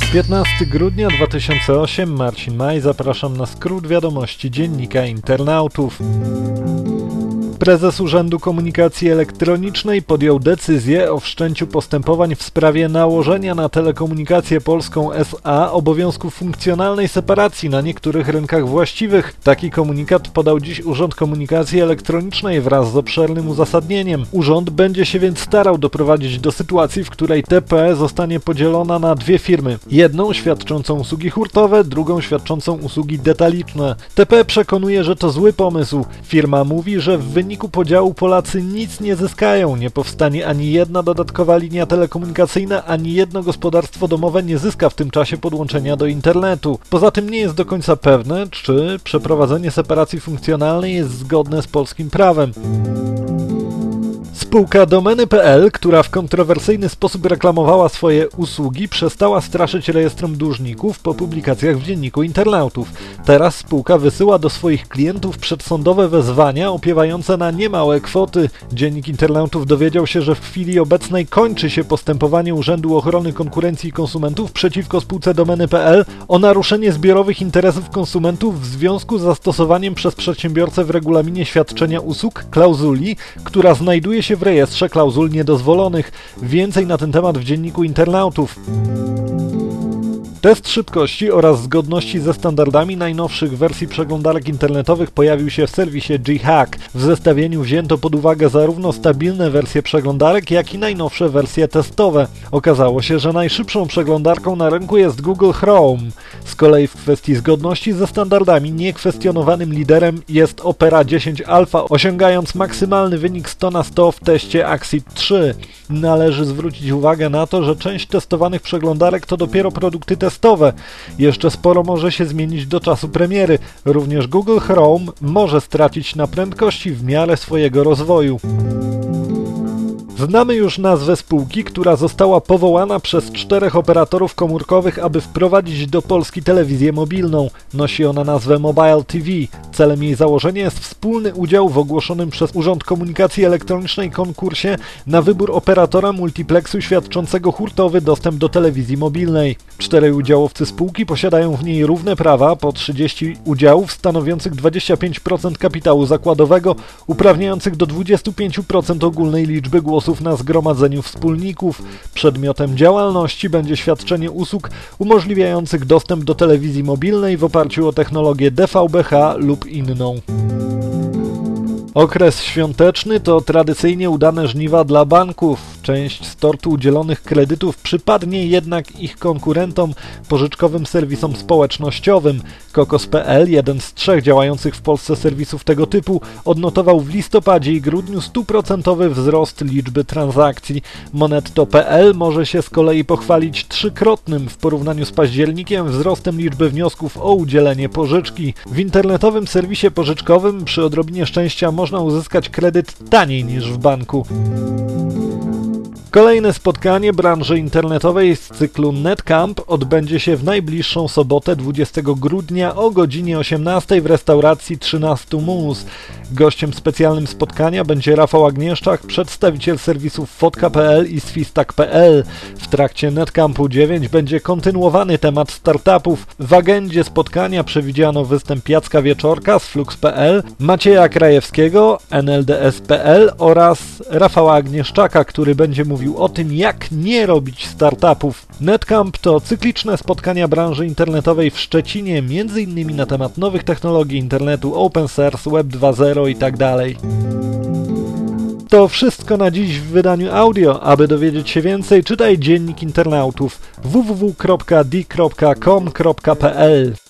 15 grudnia 2008, Marcin Maj, zapraszam na skrót wiadomości Dziennika Internautów. Prezes Urzędu Komunikacji Elektronicznej podjął decyzję o wszczęciu postępowań w sprawie nałożenia na Telekomunikację Polską S.A. obowiązku funkcjonalnej separacji na niektórych rynkach właściwych. Taki komunikat podał dziś Urząd Komunikacji Elektronicznej wraz z obszernym uzasadnieniem. Urząd będzie się więc starał doprowadzić do sytuacji, w której TP zostanie podzielona na dwie firmy. Jedną świadczącą usługi hurtowe, drugą świadczącą usługi detaliczne. TP przekonuje, że to zły pomysł. Firma mówi, że w wyniku podziału Polacy nic nie zyskają. Nie powstanie ani jedna dodatkowa linia telekomunikacyjna, ani jedno gospodarstwo domowe nie zyska w tym czasie podłączenia do internetu. Poza tym nie jest do końca pewne, czy przeprowadzenie separacji funkcjonalnej jest zgodne z polskim prawem. Spółka Domeny.pl, która w kontrowersyjny sposób reklamowała swoje usługi, przestała straszyć rejestrom dłużników po publikacjach w Dzienniku Internautów. Teraz spółka wysyła do swoich klientów przedsądowe wezwania opiewające na niemałe kwoty. Dziennik Internautów dowiedział się, że w chwili obecnej kończy się postępowanie Urzędu Ochrony Konkurencji i Konsumentów przeciwko spółce Domeny.pl o naruszenie zbiorowych interesów konsumentów w związku z zastosowaniem przez przedsiębiorcę w regulaminie świadczenia usług klauzuli, która znajduje się w rejestrze klauzul niedozwolonych. Więcej na ten temat w Dzienniku Internautów. Test szybkości oraz zgodności ze standardami najnowszych wersji przeglądarek internetowych pojawił się w serwisie G-Hack. W zestawieniu wzięto pod uwagę zarówno stabilne wersje przeglądarek, jak i najnowsze wersje testowe. Okazało się, że najszybszą przeglądarką na rynku jest Google Chrome. Z kolei w kwestii zgodności ze standardami niekwestionowanym liderem jest Opera 10 Alpha, osiągając maksymalny wynik 100 na 100 w teście Axit 3. Należy zwrócić uwagę na to, że część testowanych przeglądarek to dopiero produkty testowe. Jeszcze sporo może się zmienić do czasu premiery. Również Google Chrome może stracić na prędkości w miarę swojego rozwoju. Znamy już nazwę spółki, która została powołana przez 4 operatorów komórkowych, aby wprowadzić do Polski telewizję mobilną. Nosi ona nazwę Mobile TV. Celem jej założenia jest wspólny udział w ogłoszonym przez Urząd Komunikacji Elektronicznej konkursie na wybór operatora multiplexu świadczącego hurtowy dostęp do telewizji mobilnej. 4 udziałowcy spółki posiadają w niej równe prawa, po 30 udziałów stanowiących 25% kapitału zakładowego, uprawniających do 25% ogólnej liczby głosów na zgromadzeniu wspólników. Przedmiotem działalności będzie świadczenie usług umożliwiających dostęp do telewizji mobilnej w oparciu o technologię DVB-H lub inną. Okres świąteczny to tradycyjnie udane żniwa dla banków. Część z tortu udzielonych kredytów przypadnie jednak ich konkurentom, pożyczkowym serwisom społecznościowym. Kokos.pl, jeden z 3 działających w Polsce serwisów tego typu, odnotował w listopadzie i grudniu 100% wzrost liczby transakcji. Monetto.pl może się z kolei pochwalić 3-krotnym w porównaniu z październikiem wzrostem liczby wniosków o udzielenie pożyczki. W internetowym serwisie pożyczkowym przy odrobinie szczęścia można uzyskać kredyt taniej niż w banku. Kolejne spotkanie branży internetowej z cyklu NetCamp odbędzie się w najbliższą sobotę 20 grudnia o godzinie 18 w restauracji 13 Mus. Gościem specjalnym spotkania będzie Rafał Agnieszczak, przedstawiciel serwisów Fotka.pl i Swistak.pl. W trakcie NetCampu 9 będzie kontynuowany temat startupów. W agendzie spotkania przewidziano występ Jacka Wieczorka z Flux.pl, Macieja Krajewskiego, NLDS.pl oraz Rafała Agnieszczaka, który będzie mówił o tym, jak nie robić startupów. NetCamp to cykliczne spotkania branży internetowej w Szczecinie, m.in. na temat nowych technologii internetu, open source, web 2.0 itd. To wszystko na dziś w wydaniu audio. Aby dowiedzieć się więcej, czytaj Dziennik Internautów www.di.com.pl.